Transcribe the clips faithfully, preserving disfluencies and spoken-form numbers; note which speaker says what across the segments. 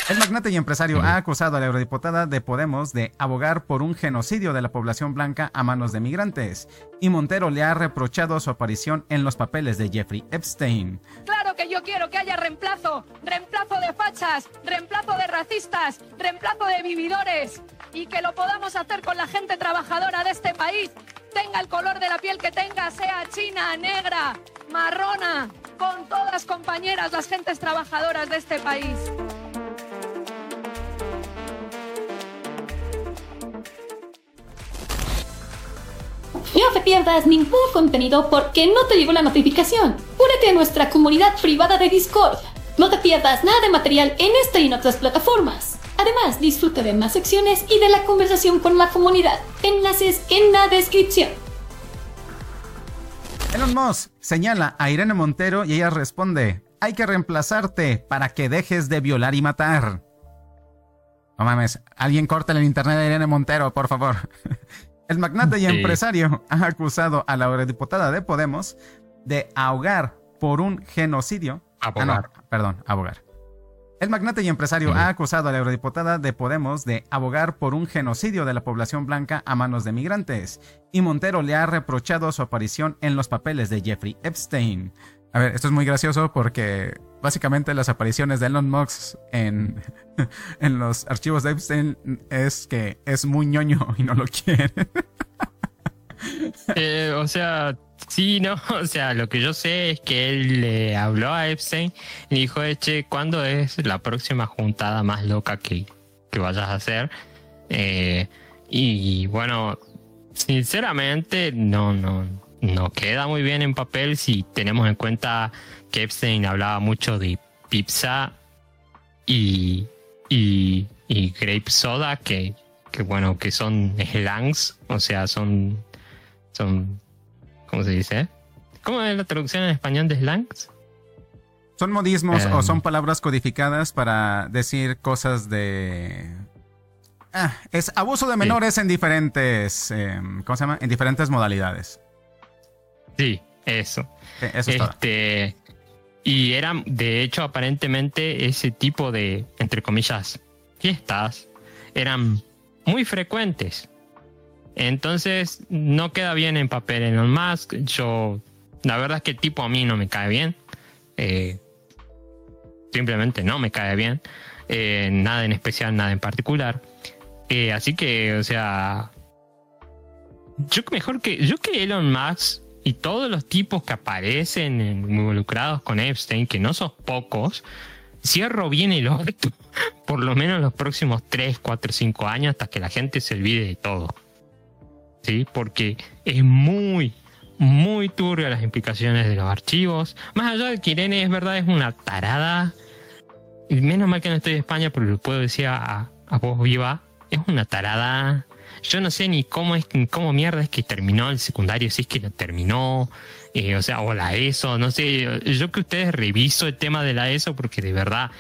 Speaker 1: El magnate y empresario ha acusado a la eurodiputada de Podemos de abogar por un genocidio de la población blanca a manos de migrantes. Y Montero le ha reprochado su aparición en los papeles de Jeffrey Epstein.
Speaker 2: Claro que yo quiero que haya reemplazo, reemplazo de fachas, reemplazo de racistas, reemplazo de vividores y que lo podamos hacer con la gente trabajadora de este país. Tenga el color de la piel que tenga, sea china, negra, marrona, con todas compañeras las gentes trabajadoras de este país.
Speaker 3: No te pierdas ningún contenido porque no te llegó la notificación. Únete a nuestra comunidad privada de Discord. No te pierdas nada de material en esta y en otras plataformas. Además, disfruta de más secciones y de la conversación con la comunidad. Enlaces en la descripción.
Speaker 1: Elon Musk señala a Irene Montero y ella responde: hay que reemplazarte para que dejes de violar y matar. No mames, alguien corta el internet de Irene Montero, por favor. El magnate y empresario ha acusado a la eurodiputada de Podemos de ahogar por un genocidio.
Speaker 4: Abogar.
Speaker 1: Ah, no, perdón, abogar. El magnate y empresario uh-huh. ha acusado a la eurodiputada de Podemos de abogar por un genocidio de la población blanca a manos de migrantes. Y Montero le ha reprochado su aparición en los papeles de Jeffrey Epstein. A ver, esto es muy gracioso porque básicamente las apariciones de Elon Musk en, en los archivos de Epstein es que es muy ñoño y no lo quiere.
Speaker 4: Eh, o sea, sí, no, o sea, lo que yo sé es que él le habló a Epstein y dijo, che, ¿cuándo es la próxima juntada más loca que, que vayas a hacer? Eh, y bueno, sinceramente, no, no, no queda muy bien en papel si tenemos en cuenta que Epstein hablaba mucho de pizza y, y, y grape soda, que, que bueno, que son slangs, o sea, son... Son, ¿cómo se dice? ¿Cómo es la traducción en español de slangs?
Speaker 1: Son modismos um, o son palabras codificadas para decir cosas de... Ah, es abuso de menores sí. en diferentes... Eh, ¿Cómo se llama? En diferentes modalidades.
Speaker 4: Sí, eso.
Speaker 1: Sí, eso es
Speaker 4: este, todo. Y eran, de hecho, aparentemente ese tipo de, entre comillas, fiestas eran muy frecuentes. Entonces no queda bien en papel Elon Musk. Yo, la verdad es que el tipo a mí no me cae bien. Eh, simplemente no me cae bien. Eh, nada en especial, nada en particular. Eh, así que, o sea, yo mejor que yo que Elon Musk y todos los tipos que aparecen involucrados con Epstein, que no son pocos, cierro bien el orto por lo menos los próximos tres, cuatro, cinco años hasta que la gente se olvide de todo. Sí, porque es muy, muy turbio las implicaciones de los archivos. Más allá de que Irene es verdad, es una tarada. Y menos mal que no estoy en España, pero lo puedo decir a, a voz viva. Es una tarada. Yo no sé ni cómo es, ni cómo mierda es que terminó el secundario, si es que lo terminó, eh, o sea, o la ESO, no sé. Yo que ustedes reviso el tema de la ESO porque de verdad,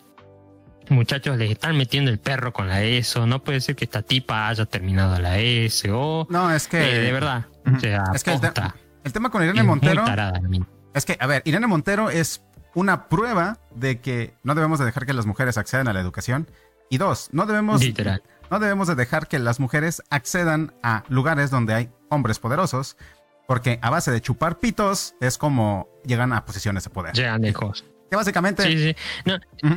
Speaker 4: muchachos, les están metiendo el perro con la ESO. No puede ser que esta tipa haya terminado la ESO.
Speaker 1: No, es que...
Speaker 4: Eh, de verdad.
Speaker 1: Uh-huh.
Speaker 4: O sea,
Speaker 1: es que el, te- el tema con Irene es Montero...
Speaker 4: Tarada,
Speaker 1: es que, a ver, Irene Montero es una prueba de que no debemos de dejar que las mujeres accedan a la educación. Y dos, no debemos...
Speaker 4: Literal.
Speaker 1: No debemos de dejar que las mujeres accedan a lugares donde hay hombres poderosos. Porque a base de chupar pitos es como llegan a posiciones de poder.
Speaker 4: Llegan lejos.
Speaker 1: Que básicamente...
Speaker 4: Sí, sí. No...
Speaker 1: Uh-huh.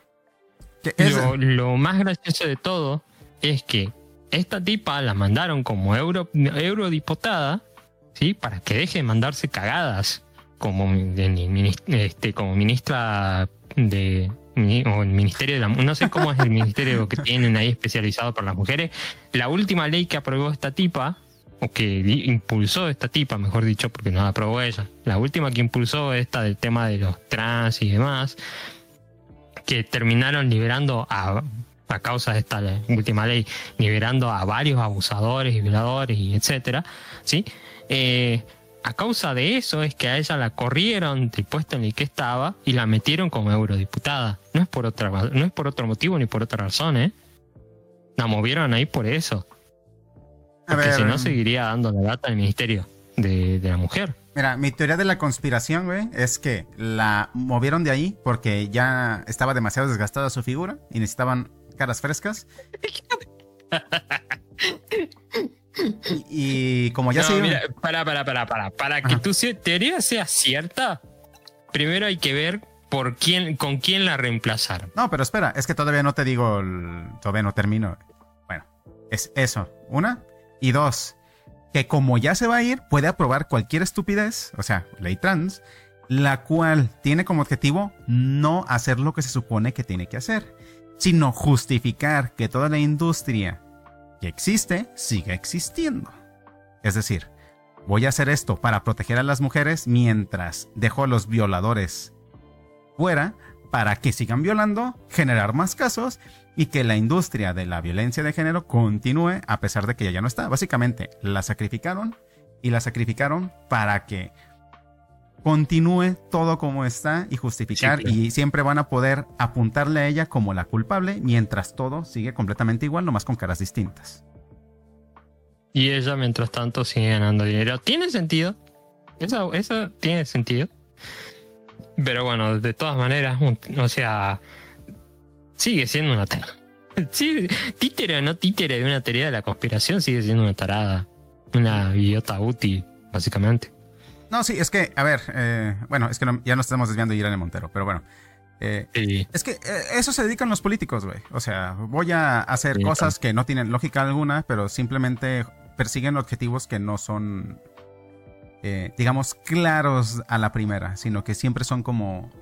Speaker 1: Es...
Speaker 4: Lo, lo más gracioso de todo es que esta tipa la mandaron como euro, eurodiputada, ¿sí? Para que deje de mandarse cagadas como, de, este, como ministra de o el ministerio de la, no sé cómo es el ministerio que tienen ahí especializado para las mujeres. La última ley que aprobó esta tipa, o que impulsó esta tipa, mejor dicho, porque no la aprobó ella, la última que impulsó esta del tema de los trans y demás, que terminaron liberando a, a causa de esta última ley, liberando a varios abusadores y violadores y etcétera, ¿sí? Eh, a causa de eso es que a ella la corrieron del puesto en el que estaba y la metieron como eurodiputada. No es por otra, no es por otro motivo ni por otra razón, ¿eh? La movieron ahí por eso. Porque si no seguiría dando la data al ministerio. de, de la mujer.
Speaker 1: Mira, mi teoría de la conspiración, güey, es que la movieron de ahí porque ya estaba demasiado desgastada su figura y necesitaban caras frescas. y, y como ya
Speaker 4: no,
Speaker 1: se...
Speaker 4: Mira, para, para, para, para. Para que tu teoría sea cierta, primero hay que ver por quién, con quién la reemplazaron.
Speaker 1: No, pero espera, es que todavía no te digo, el... todavía no termino. Bueno, es eso, una. Y dos, que como ya se va a ir, puede aprobar cualquier estupidez, o sea, ley trans, la cual tiene como objetivo no hacer lo que se supone que tiene que hacer, sino justificar que toda la industria que existe siga existiendo. Es decir, voy a hacer esto para proteger a las mujeres mientras dejo a los violadores fuera para que sigan violando, generar más casos y que la industria de la violencia de género continúe a pesar de que ella ya no está. Básicamente, la sacrificaron y la sacrificaron para que continúe todo como está y justificar, sí, claro. Y siempre van a poder apuntarle a ella como la culpable mientras todo sigue completamente igual, nomás con caras distintas.
Speaker 4: Y ella, mientras tanto, sigue ganando dinero. ¿Tiene sentido? Eso, eso tiene sentido. Pero bueno, de todas maneras, o sea, sigue siendo una tarada. Sí, títere o no títere de una teoría de la conspiración, sigue siendo una tarada. Una idiota útil, básicamente.
Speaker 1: No, sí, es que, a ver, eh, bueno, es que no, ya nos estamos desviando de Irene Montero, pero bueno. Eh, sí. Es que eh, eso se dedican los políticos, güey. O sea, voy a hacer sí, cosas claro. que no tienen lógica alguna, pero simplemente persiguen objetivos que no son... Eh, digamos, claros a la primera, sino que siempre son como...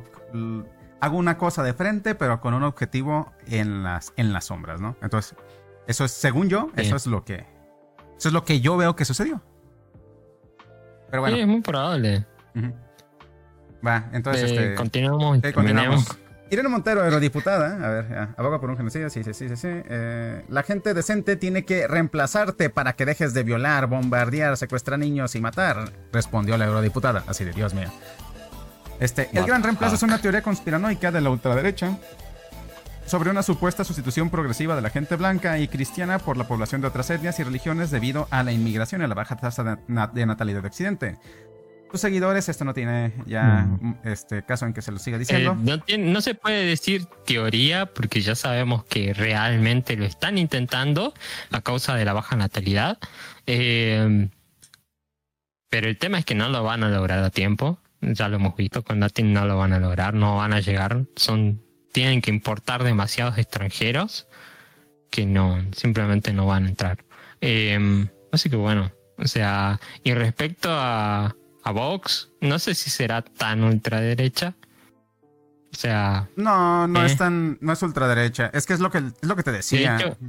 Speaker 1: Hago una cosa de frente, pero con un objetivo en las, en las sombras, ¿no? Entonces, eso es, según yo, sí. eso es lo que... Eso es lo que yo veo que sucedió. Pero bueno.
Speaker 4: Sí, es muy probable.
Speaker 1: Uh-huh. Va, entonces...
Speaker 4: Eh,
Speaker 1: este,
Speaker 4: continuamos.
Speaker 1: Eh, continuamos. Irene Montero, eurodiputada, a ver, ya, aboga por un genocidio, sí, sí, sí, sí, sí. Eh, la gente decente tiene que reemplazarte para que dejes de violar, bombardear, secuestrar niños y matar, respondió la eurodiputada, así de Dios mío. Este, el gran reemplazo es una teoría conspiranoica de la ultraderecha sobre una supuesta sustitución progresiva de la gente blanca y cristiana por la población de otras etnias y religiones debido a la inmigración y a la baja tasa de, nat- de natalidad de Occidente. Tus seguidores, esto no tiene ya mm. este caso en que se lo siga diciendo.
Speaker 4: Eh, no, tiene, no se puede decir teoría porque ya sabemos que realmente lo están intentando a causa de la baja natalidad. Eh, pero el tema es que no lo van a lograr a tiempo. Ya lo hemos visto, con Latin no lo van a lograr, no van a llegar. Son, tienen que importar demasiados extranjeros que no, simplemente no van a entrar. Eh, así que bueno, o sea, y respecto a... a Vox, no sé si será tan ultraderecha. O sea...
Speaker 1: No, no
Speaker 4: ¿eh?
Speaker 1: es tan... No es ultraderecha. Es que es lo que, es lo que te decía.
Speaker 4: De hecho,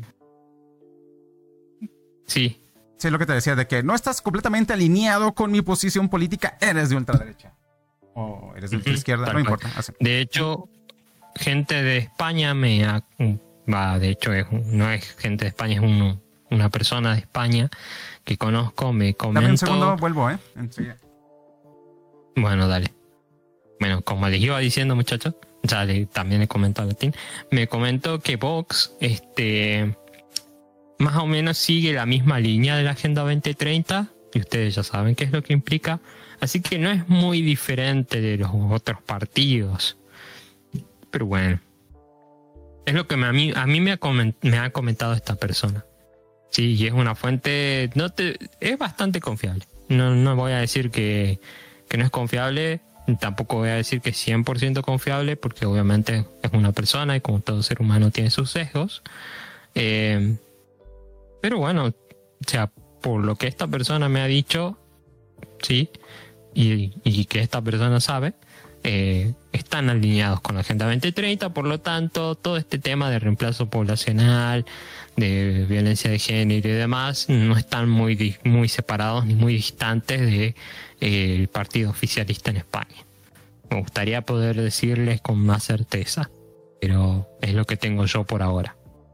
Speaker 4: sí.
Speaker 1: Sí, es lo que te decía, de que no estás completamente alineado con mi posición política, eres de ultraderecha. O eres de ultraizquierda, uh-huh, no importa. Así.
Speaker 4: De hecho, gente de España me ha... Va, de hecho, es, no es gente de España, es uno, una persona de España que conozco, me comentó...
Speaker 1: Dame un segundo, vuelvo, ¿eh? Enseguida.
Speaker 4: Bueno, dale. Bueno, como les iba diciendo, muchachos, ya le, también he comentado a Latín, me comentó que Vox, este, más o menos sigue la misma línea de la Agenda veinte treinta, y ustedes ya saben qué es lo que implica, así que no es muy diferente de los otros partidos. Pero bueno, es lo que me, a mí, a mí me, ha coment, me ha comentado esta persona. Sí, y es una fuente, no te, es bastante confiable. No, no voy a decir que... que no es confiable, tampoco voy a decir que es cien por ciento confiable, porque obviamente es una persona y como todo ser humano tiene sus sesgos. Eh, pero bueno, o sea, por lo que esta persona me ha dicho, sí, y, y que esta persona sabe, eh, están alineados con la Agenda veinte treinta, por lo tanto, todo este tema de reemplazo poblacional, de violencia de género y demás, no están muy, muy separados ni muy distantes de eh, el partido oficialista en España. Me gustaría poder decirles con más certeza, pero es lo que tengo yo por ahora.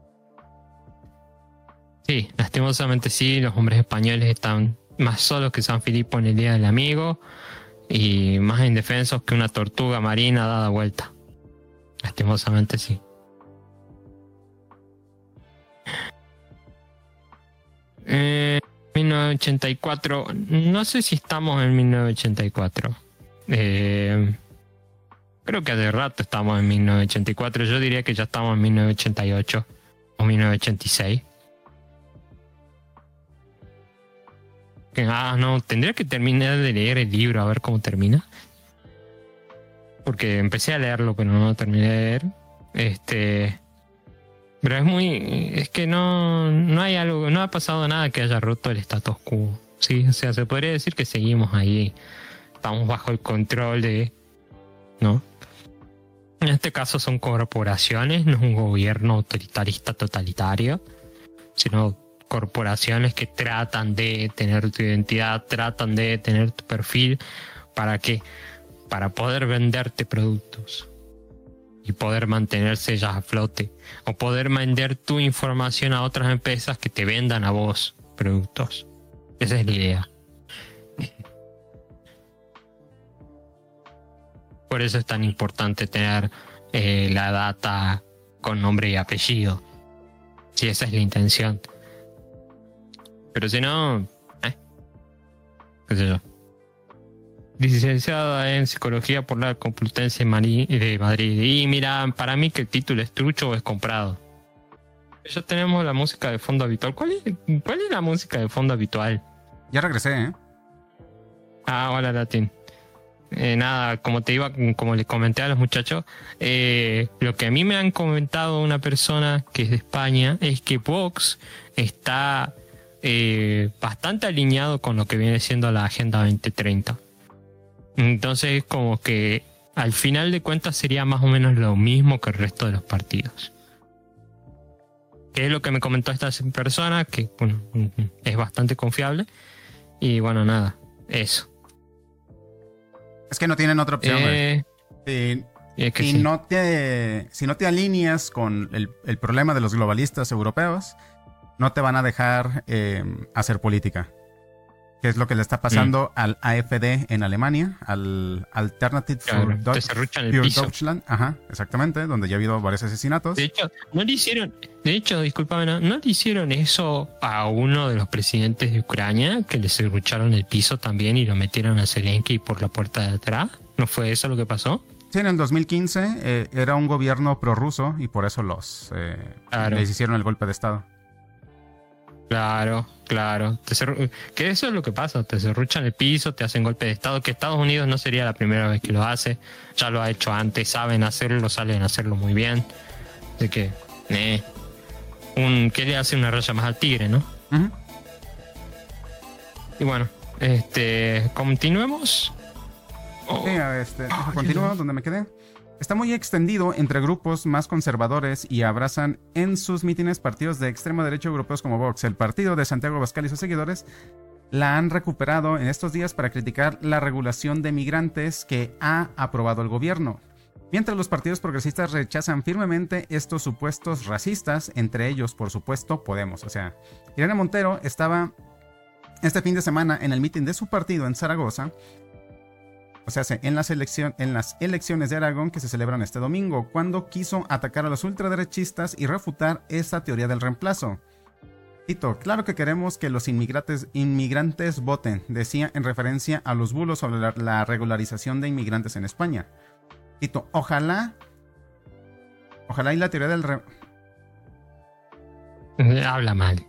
Speaker 4: Sí, lastimosamente sí, los hombres españoles están más solos que San Filipo en el Día del Amigo y más indefensos que una tortuga marina dada vuelta. Lastimosamente sí. Eh, no, ochenta y cuatro, no sé si estamos en mil novecientos ochenta y cuatro. Eh, creo que hace rato estamos en mil novecientos ochenta y cuatro. Yo diría que ya estamos en mil novecientos ochenta y ocho o mil novecientos ochenta y seis. Ah, no, tendría que terminar de leer el libro a ver cómo termina. Porque empecé a leerlo, pero no terminé de leer. Este... Pero es muy... Es que no, no hay algo... No ha pasado nada que haya roto el status quo. Sí, o sea, se podría decir que seguimos ahí. Estamos bajo el control de... ¿No? En este caso son corporaciones, no es un gobierno autoritarista totalitario, sino corporaciones que tratan de tener tu identidad, tratan de tener tu perfil. ¿Para qué? Para poder venderte productos. Y poder mantenerse ellas a flote. O poder vender tu información a otras empresas que te vendan a vos productos. Esa es la idea. Por eso es tan importante tener eh, la data con nombre y apellido. Si esa es la intención. Pero si no... Eh, qué sé yo. Licenciada en Psicología por la Complutense de Madrid. Y mira, para mí que el título es trucho o es comprado. Ya tenemos la música de fondo habitual. ¿Cuál es, cuál es la música de fondo habitual?
Speaker 1: Ya regresé, ¿eh?
Speaker 4: Ah, hola, Latín. Eh, nada, como te iba, como les comenté a los muchachos, eh, lo que a mí me han comentado una persona que es de España es que Vox está eh, bastante alineado con lo que viene siendo la Agenda veinte treinta. Entonces, como que al final de cuentas sería más o menos lo mismo que el resto de los partidos. Que es lo que me comentó esta persona, que bueno, es bastante confiable. Y bueno, nada, eso.
Speaker 1: Es que no tienen otra opción.
Speaker 4: Eh,
Speaker 1: si,
Speaker 4: es que
Speaker 1: si,
Speaker 4: sí.
Speaker 1: no te, si no te alineas con el, el problema de los globalistas europeos, no te van a dejar eh, hacer política. Que es lo que le está pasando mm. al A F D en Alemania, al Alternative
Speaker 4: claro,
Speaker 1: for Deutsch,
Speaker 4: el
Speaker 1: Pure
Speaker 4: piso.
Speaker 1: Deutschland, ajá, exactamente, donde ya ha habido varios asesinatos.
Speaker 4: De hecho, no le hicieron, de hecho, discúlpame, no, no le hicieron eso a uno de los presidentes de Ucrania, que le serrucharon el piso también y lo metieron a Zelensky por la puerta de atrás. ¿No fue eso lo que pasó?
Speaker 1: Sí, en el dos mil quince eh, era un gobierno prorruso y por eso los eh,
Speaker 4: claro.
Speaker 1: les hicieron el golpe de estado.
Speaker 4: Claro, claro. Te cerru- que eso es lo que pasa. Te serruchan el piso, te hacen golpe de estado. Que Estados Unidos no sería la primera vez que lo hace. Ya lo ha hecho antes. Saben hacerlo, saben hacerlo muy bien. Así que, eh, un, ¿qué le hace una raya más al tigre, no?
Speaker 1: Uh-huh.
Speaker 4: Y bueno, este, continuemos.
Speaker 1: Oh. Sí, este, oh, continúo donde me quedé. Está muy extendido entre grupos más conservadores y abrazan en sus mítines partidos de extrema derecha europeos como Vox. El partido de Santiago Abascal y sus seguidores la han recuperado en estos días para criticar la regulación de migrantes que ha aprobado el gobierno. Mientras los partidos progresistas rechazan firmemente estos supuestos racistas, entre ellos, por supuesto, Podemos. O sea, Irene Montero estaba este fin de semana en el mitin de su partido en Zaragoza. O sea, en las, elección, en las elecciones de Aragón que se celebran este domingo, cuando quiso atacar a los ultraderechistas y refutar esa teoría del reemplazo. Cito, claro que queremos que los inmigrantes, inmigrantes voten, decía en referencia a los bulos sobre la, la regularización de inmigrantes en España. Cito, ojalá, ojalá y la teoría del re...
Speaker 4: Habla mal.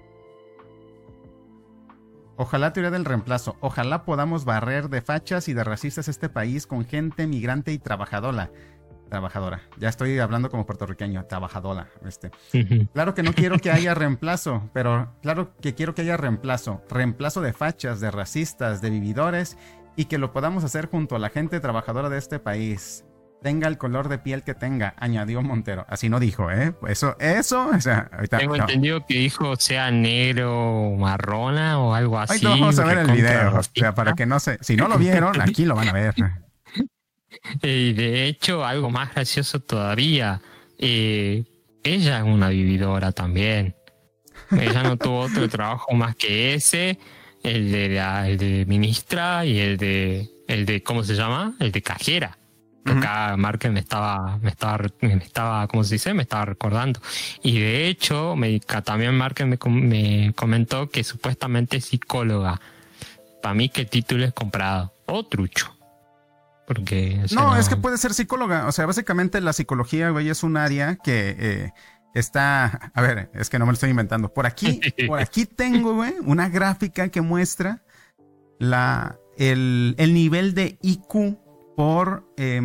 Speaker 1: Ojalá teoría del reemplazo. Ojalá podamos barrer de fachas y de racistas este país con gente migrante y trabajadora. Trabajadora. Ya estoy hablando como puertorriqueño. Trabajadora. Este. Uh-huh. Claro que no quiero que haya reemplazo, pero claro que quiero que haya reemplazo. Reemplazo de fachas, de racistas, de vividores y que lo podamos hacer junto a la gente trabajadora de este país. Tenga el color de piel que tenga, añadió Montero. Así no dijo, ¿eh? Eso, eso, o sea, ahorita,
Speaker 4: tengo
Speaker 1: no.
Speaker 4: entendido que dijo sea negro o marrona o algo así.
Speaker 1: Ahorita vamos a ver el video, o sea, para que no se... Si no lo vieron, aquí lo van a ver.
Speaker 4: Y de hecho, algo más gracioso todavía, eh, ella es una vividora también. Ella no tuvo otro trabajo más que ese, el de la el de ministra y el de, el de, ¿cómo se llama? El de cajera. que acá Márquez me estaba, me estaba, me estaba, ¿cómo se dice? Me estaba recordando. Y de hecho, me, también Márquez me, me comentó que supuestamente es psicóloga. Para mí que el título es comprado. O trucho. Porque, o sea,
Speaker 1: no,
Speaker 4: no,
Speaker 1: es que puede ser psicóloga. O sea, básicamente la psicología, güey, es un área que eh, está... A ver, es que no me lo estoy inventando. Por aquí, por aquí tengo, güey, una gráfica que muestra la, el, el nivel de I Q por eh,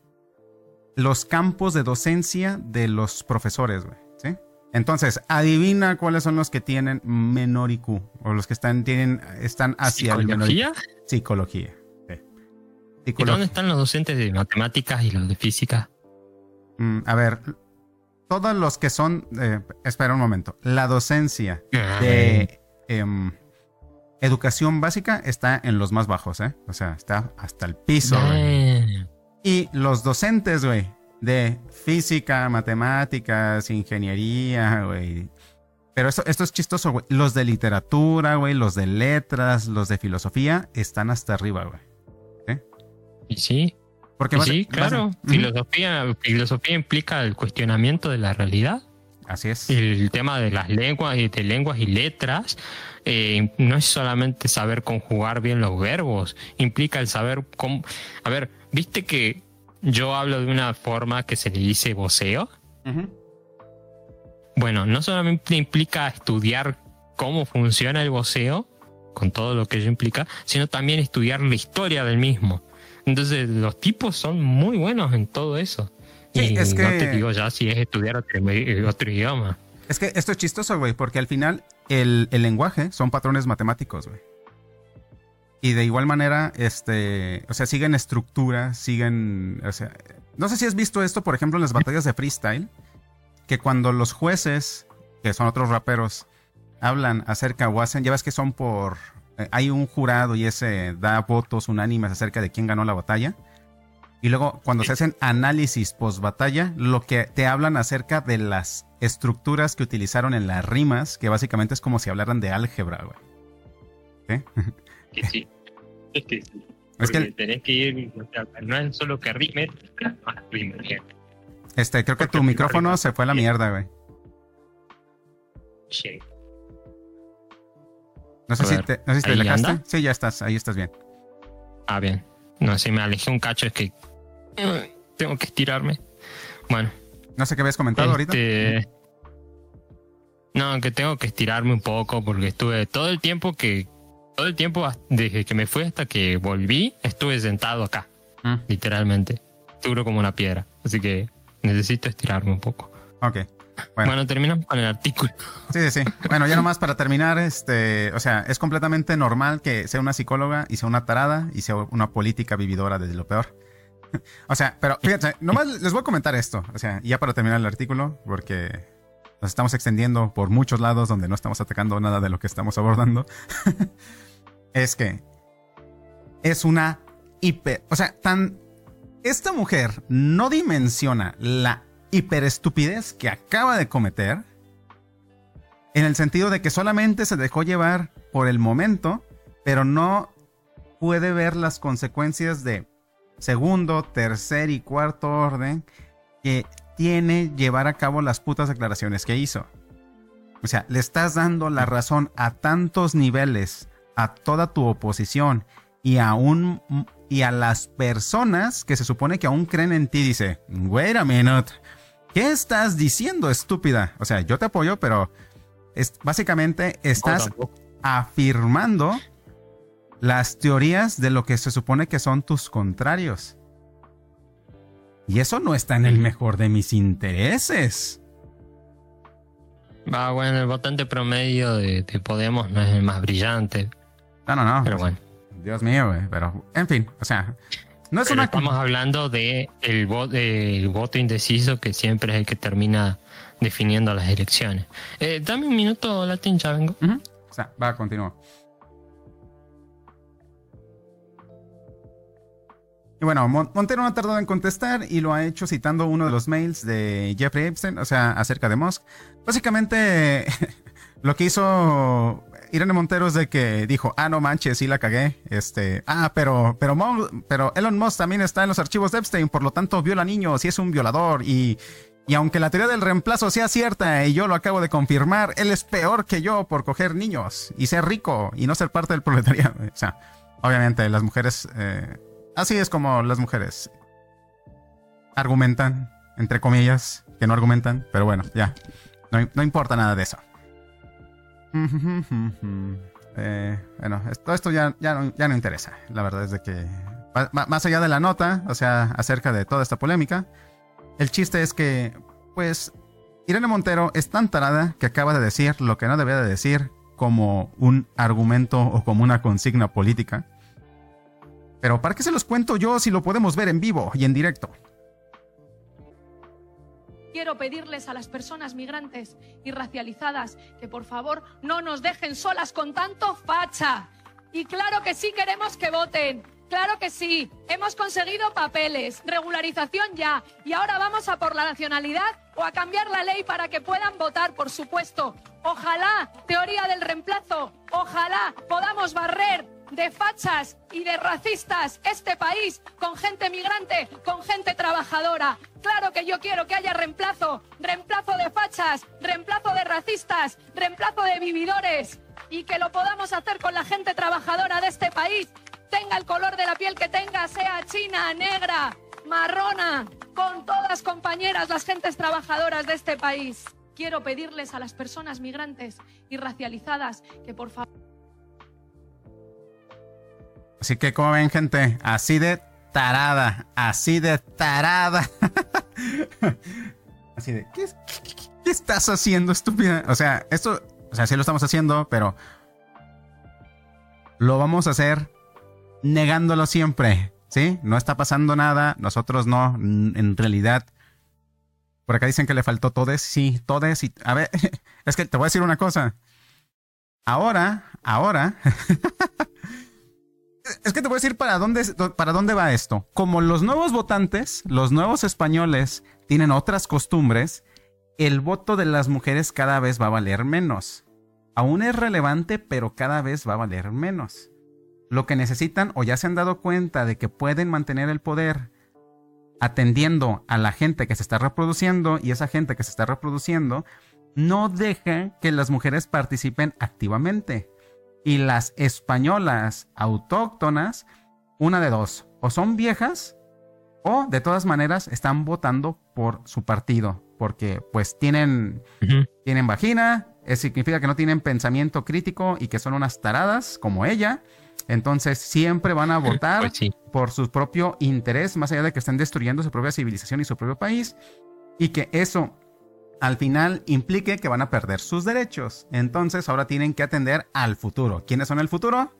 Speaker 1: los campos de docencia de los profesores, güey, ¿sí? Entonces, adivina cuáles son los que tienen menor I Q o los que están, tienen, están hacia el menor I Q. Psicología. Sí.
Speaker 4: ¿Y dónde están los docentes de matemáticas y los de física?
Speaker 1: Mm, a ver, todos los que son... Eh, espera un momento. La docencia de... Eh, educación básica está en los más bajos, ¿eh? O sea, está hasta el piso, güey. Y los docentes, güey, de física, matemáticas, ingeniería, güey. Pero esto, esto es chistoso, güey. Los de literatura, güey, los de letras, los de filosofía, están hasta arriba, güey. ¿Sí?
Speaker 4: Y sí.
Speaker 1: Porque
Speaker 4: y
Speaker 1: vas,
Speaker 4: sí, claro.
Speaker 1: Vas,
Speaker 4: filosofía, uh-huh. filosofía implica el cuestionamiento de la realidad.
Speaker 1: Así es.
Speaker 4: El tema de las lenguas y de lenguas y letras eh, no es solamente saber conjugar bien los verbos, implica el saber cómo... A ver, ¿viste que yo hablo de una forma que se le dice voceo? Uh-huh. Bueno, no solamente implica estudiar cómo funciona el voceo, con todo lo que ello implica, sino también estudiar la historia del mismo. Entonces, los tipos son muy buenos en todo eso.
Speaker 1: Sí,
Speaker 4: y
Speaker 1: es que...
Speaker 4: no te digo ya si es estudiar otro, otro idioma.
Speaker 1: Es que esto es chistoso, güey, porque al final el, el lenguaje son patrones matemáticos, güey. Y de igual manera, este, o sea, siguen estructura, siguen, o sea, no sé si has visto esto, por ejemplo, en las batallas de freestyle, que cuando los jueces, que son otros raperos, hablan acerca o hacen, ya ves que son por, eh, hay un jurado y ese da votos unánimes acerca de quién ganó la batalla. Y luego, cuando se hacen análisis post batalla, lo que te hablan acerca de las estructuras que utilizaron en las rimas, que básicamente es como si hablaran de álgebra, güey.
Speaker 4: ¿Sí? Sí, sí. Es que sí.
Speaker 1: Es que
Speaker 4: tenés que ir, no es solo que rime, no rime bien.
Speaker 1: Este, creo que tu micrófono se fue a la mierda, güey.
Speaker 4: Sí.
Speaker 1: No sé si te, no sé si te alejaste.
Speaker 4: ¿Anda?
Speaker 1: Sí, ya estás, ahí estás bien.
Speaker 4: Ah, bien. No, si me alejé un cacho es que tengo que estirarme. Bueno.
Speaker 1: No sé qué habías comentado
Speaker 4: este...
Speaker 1: ahorita.
Speaker 4: No, que tengo que estirarme un poco porque estuve todo el tiempo que... Todo el tiempo desde que me fui hasta que volví, estuve sentado acá. Mm. Literalmente. Duro como una piedra. Así que necesito estirarme un poco.
Speaker 1: Ok. Bueno,
Speaker 4: bueno, terminamos con el artículo.
Speaker 1: Sí, sí, sí. Bueno, ya nomás para terminar, este, o sea, es completamente normal que sea una psicóloga y sea una tarada y sea una política vividora desde lo peor. O sea, pero fíjate, nomás les voy a comentar esto. O sea, ya para terminar el artículo, porque nos estamos extendiendo por muchos lados donde no estamos atacando nada de lo que estamos abordando. Es que es una hiper... O sea, tan... Esta mujer no dimensiona la hiperestupidez que acaba de cometer, en el sentido de que solamente se dejó llevar por el momento, pero no puede ver las consecuencias de segundo, tercer y cuarto orden que tiene llevar a cabo las putas declaraciones que hizo. O sea, le estás dando la razón a tantos niveles a toda tu oposición y a un y a las personas que se supone que aún creen en ti. Dice, wait a minute, ¿qué estás diciendo, estúpida? O sea, yo te apoyo, pero es, básicamente estás oh, afirmando las teorías de lo que se supone que son tus contrarios. Y eso no está en el mejor de mis intereses.
Speaker 4: Ah, bueno, el votante promedio de, de Podemos no es el más brillante.
Speaker 1: No, no, no.
Speaker 4: Pero bueno.
Speaker 1: Dios mío, güey. Pero, en fin, o sea, no es
Speaker 4: pero
Speaker 1: una...
Speaker 4: Estamos hablando de el, vo el voto indeciso, que siempre es el que termina definiendo las elecciones. Eh, dame un minuto, Latin, ya vengo.
Speaker 1: Uh-huh. O sea, va, continúa. Y bueno, Montero no ha tardado en contestar y lo ha hecho citando uno de los mails de Jeffrey Epstein, o sea, acerca de Musk. Básicamente, lo que hizo Irene Montero es de que dijo, ah, no manches, sí la cagué. Este, ah, pero, pero, pero Elon Musk también está en los archivos de Epstein, por lo tanto viola niños y es un violador. Y, y aunque la teoría del reemplazo sea cierta y yo lo acabo de confirmar, él es peor que yo por coger niños y ser rico y no ser parte del proletariado. O sea, obviamente las mujeres, eh, así es como las mujeres argumentan, entre comillas, que no argumentan, pero bueno, ya, no, no importa nada de eso. eh, bueno, todo esto ya, ya, no, ya no interesa. La verdad es de que más allá de la nota, o sea, acerca de toda esta polémica, el chiste es que, pues, Irene Montero es tan tarada que acaba de decir lo que no debía de decir como un argumento o como una consigna política. Pero ¿para qué se los cuento yo si lo podemos ver en vivo y en directo?
Speaker 2: Quiero pedirles a las personas migrantes y racializadas que por favor no nos dejen solas con tanto facha. Y claro que sí queremos que voten. Claro que sí. Hemos conseguido papeles, regularización ya. Y ahora vamos a por la nacionalidad o a cambiar la ley para que puedan votar, por supuesto. Ojalá, teoría del reemplazo, ojalá podamos barrer de fachas y de racistas este país con gente migrante, con gente trabajadora. Claro que yo quiero que haya reemplazo, reemplazo de fachas, reemplazo de racistas, reemplazo de vividores y que lo podamos hacer con la gente trabajadora de este país, tenga el color de la piel que tenga, sea china, negra, marrona, con todas compañeras las gentes trabajadoras de este país. Quiero pedirles a las personas migrantes y racializadas que por favor...
Speaker 1: Así que, como ven, gente, así de tarada, así de tarada. Así de, ¿qué, qué, qué estás haciendo, estúpida? O sea, esto, o sea, sí lo estamos haciendo, pero lo vamos a hacer negándolo siempre, ¿sí? No está pasando nada, nosotros no, en realidad. Por acá dicen que le faltó todes, sí, todes. Y, a ver, es que te voy a decir una cosa. Ahora, ahora... Es que te voy a decir para dónde, para dónde va esto. Como los nuevos votantes, los nuevos españoles, tienen otras costumbres, el voto de las mujeres cada vez va a valer menos. Aún es relevante, pero cada vez va a valer menos. Lo que necesitan, o ya se han dado cuenta de que pueden mantener el poder atendiendo a la gente que se está reproduciendo, y esa gente que se está reproduciendo no deja que las mujeres participen activamente. Y las españolas autóctonas, una de dos, o son viejas o de todas maneras están votando por su partido, porque pues tienen, uh-huh. tienen vagina, eso significa que no tienen pensamiento crítico y que son unas taradas como ella. Entonces siempre van a votar pues sí. por su propio interés, más allá de que estén destruyendo su propia civilización y su propio país, y que eso al final implique que van a perder sus derechos. Entonces ahora tienen que atender al futuro. ¿Quiénes son el futuro?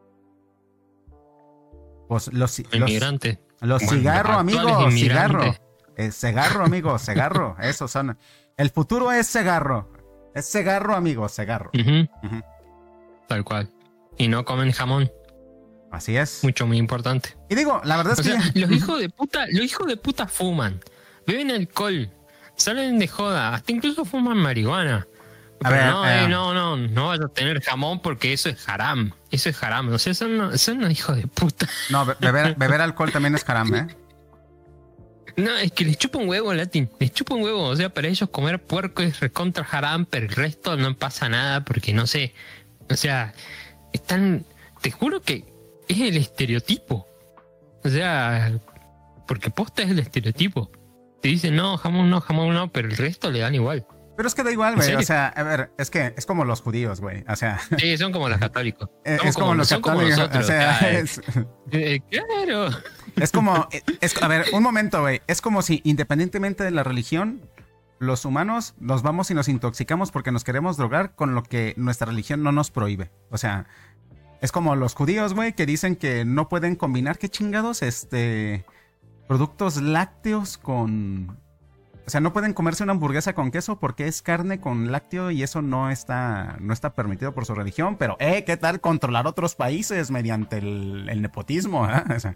Speaker 1: Pues los
Speaker 4: inmigrantes.
Speaker 1: Los, los bueno, cigarro, amigo, cigarro. Eh, cigarro, amigo, cigarro. Esos son. El futuro es cigarro. Es cigarro, amigo, cigarro.
Speaker 4: Uh-huh. Uh-huh. Tal cual. Y no comen jamón.
Speaker 1: Así es.
Speaker 4: Mucho, muy importante.
Speaker 1: Y digo, la verdad es
Speaker 4: o
Speaker 1: que...
Speaker 4: sea, los hijos de puta, los hijos de puta fuman, beben alcohol, salen de joda, hasta incluso fuman marihuana. A Pero ver, no, eh, no, no, no vas a tener jamón porque eso es haram. Eso es haram. O sea, son, son unos hijos de puta.
Speaker 1: No, beber, beber alcohol también es haram, ¿eh?
Speaker 4: No, es que les chupa un huevo, Latin. Les chupa un huevo. O sea, para ellos comer puerco es recontra haram, pero el resto no pasa nada porque no sé. O sea, están... Te juro que es el estereotipo. O sea, porque posta es el estereotipo. Te dicen, no, jamón no, jamón no, pero el resto le dan igual.
Speaker 1: Pero es que da igual, güey. O sea, a ver, es que es como los judíos, güey. O sea...
Speaker 4: Sí, son como los católicos.
Speaker 1: Es, es como, como los católicos. Como nosotros, o sea,
Speaker 4: ah,
Speaker 1: es...
Speaker 4: Eh, claro.
Speaker 1: Es como... Es, a ver, un momento, güey. Es como si, independientemente de la religión, los humanos nos vamos y nos intoxicamos porque nos queremos drogar con lo que nuestra religión no nos prohíbe. O sea... Es como los judíos, güey, que dicen que no pueden combinar, ¿qué chingados? Este... Productos lácteos con... O sea, no pueden comerse una hamburguesa con queso porque es carne con lácteo y eso no está, no está permitido por su religión. Pero, eh, ¿qué tal controlar otros países mediante el, el nepotismo? ¿Eh? O sea...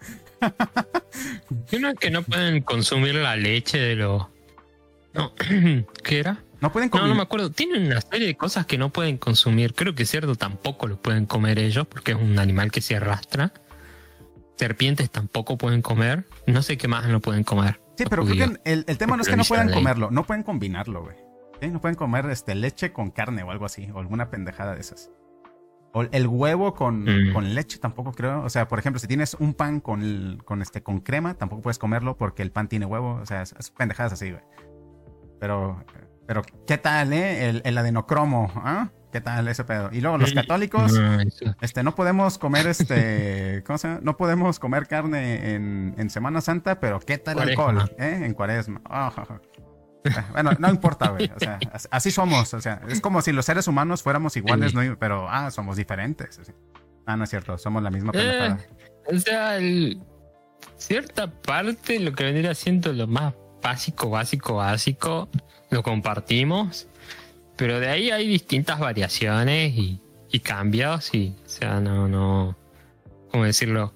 Speaker 4: ¿No es que no pueden consumir la leche de los... No, ¿qué era?
Speaker 1: No pueden comer.
Speaker 4: No, no me acuerdo. Tienen una serie de cosas que no pueden consumir. Creo que cerdo tampoco lo pueden comer ellos porque es un animal que se arrastra. Serpientes tampoco pueden comer. No sé qué más no pueden comer.
Speaker 1: Sí, pero creo que el, el tema no es que no puedan comerlo. No pueden combinarlo, güey. ¿Sí? No pueden comer este, leche con carne o algo así. O alguna pendejada de esas. O el huevo con, mm. con leche tampoco creo. O sea, por ejemplo, si tienes un pan con, el, con, este, con crema, tampoco puedes comerlo porque el pan tiene huevo. O sea, es, es pendejadas así, güey. Pero, pero, ¿qué tal, eh? El, el adenocromo, ¿ah? ¿eh? ¿Qué tal ese pedo? Y luego los católicos, este, no podemos comer, este, ¿cómo se llama? No podemos comer carne en, en Semana Santa, pero ¿qué tal el alcohol, eh? En Cuaresma. Oh, oh, oh. Bueno, no importa, güey. O sea, así somos. O sea, es como si los seres humanos fuéramos iguales, ¿no? Pero, ah, somos diferentes. Así. Ah, no es cierto. Somos la misma pendejada.
Speaker 4: Eh, o sea, el, cierta parte, lo que vendría siendo lo más básico, básico, básico, lo compartimos. Pero de ahí hay distintas variaciones y, y cambios. Y, o sea, no, no. ¿Cómo decirlo?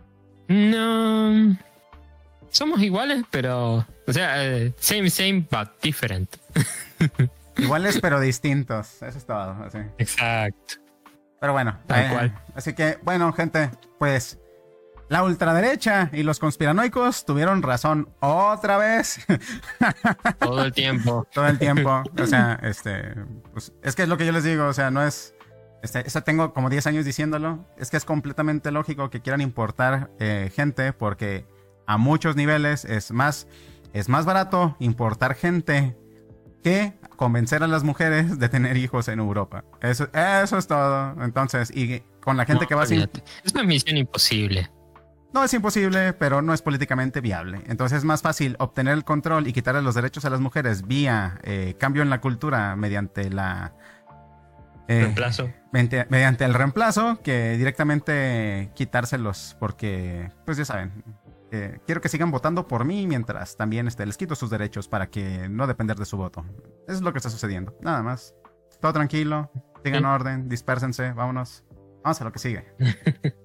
Speaker 4: No. Somos iguales, pero. O sea, uh, same, same, but different.
Speaker 1: Iguales, pero distintos. Eso es todo. Así.
Speaker 4: Exacto.
Speaker 1: Pero bueno.
Speaker 4: Tal
Speaker 1: eh,
Speaker 4: cual.
Speaker 1: Así que, bueno, gente, pues. La ultraderecha y los conspiranoicos tuvieron razón otra vez.
Speaker 4: Todo el tiempo.
Speaker 1: Todo el tiempo. O sea, este. Pues, es que es lo que yo les digo. O sea, no es. Este, eso tengo como diez años diciéndolo. Es que es completamente lógico que quieran importar eh, gente porque a muchos niveles es más. Es más barato importar gente que convencer a las mujeres de tener hijos en Europa. Eso, eso es todo. Entonces, y con la gente
Speaker 4: no,
Speaker 1: que va sin...
Speaker 4: Es una misión imposible.
Speaker 1: No es imposible, pero no es políticamente viable. Entonces es más fácil obtener el control y quitarle los derechos a las mujeres vía eh, cambio en la cultura mediante la...
Speaker 4: Eh, reemplazo.
Speaker 1: Mediante, mediante el reemplazo que directamente quitárselos porque, pues ya saben... Eh, quiero que sigan votando por mí mientras también este, les quito sus derechos para que no depender de su voto. Eso es lo que está sucediendo. Nada más. Todo tranquilo. Sigan
Speaker 4: ¿Sí?
Speaker 1: orden. Dispérsense. Vámonos. Vamos a lo que sigue.